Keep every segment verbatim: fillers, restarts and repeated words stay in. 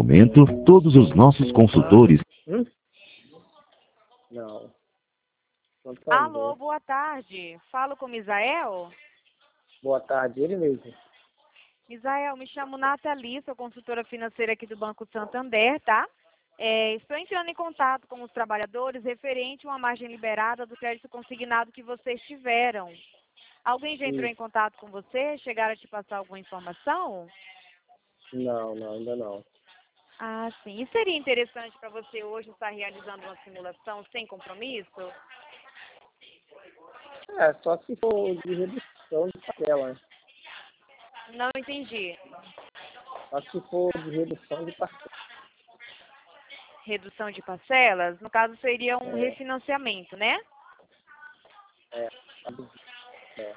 momento, todos os nossos consultores... Hum? Não. Não tá Alô, bom. boa tarde. Falo com Misael? Boa tarde, ele mesmo. Misael, me chamo Nathalie, sou consultora financeira aqui do Banco Santander, tá? É, estou entrando em contato com os trabalhadores referente a uma margem liberada do crédito consignado que vocês tiveram. Alguém já entrou Sim. em contato com você? Chegaram a te passar alguma informação? Não, não, ainda não. Ah, sim. E seria interessante para você hoje estar realizando uma simulação sem compromisso? É, só se for de redução de parcela, né? Não entendi. Só se for de redução de parcela. Redução de parcelas? No caso, seria um É, refinanciamento, né? é, é.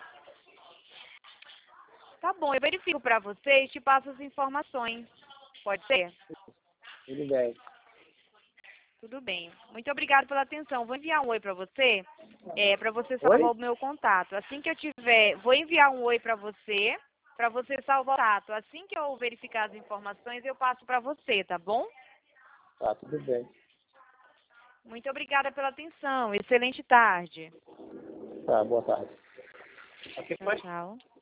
Tá bom, eu verifico para você e te passo as informações. Pode ser? Tudo bem. Tudo bem. Muito obrigada pela atenção. Vou enviar um oi para você, é, para você Oi? salvar o meu contato. Assim que eu tiver, vou enviar um oi para você, para você salvar o contato. Assim que eu verificar as informações, eu passo para você, tá bom? Tá, tudo bem. Muito obrigada pela atenção. Excelente tarde. Tá, boa tarde. Tchau, tchau.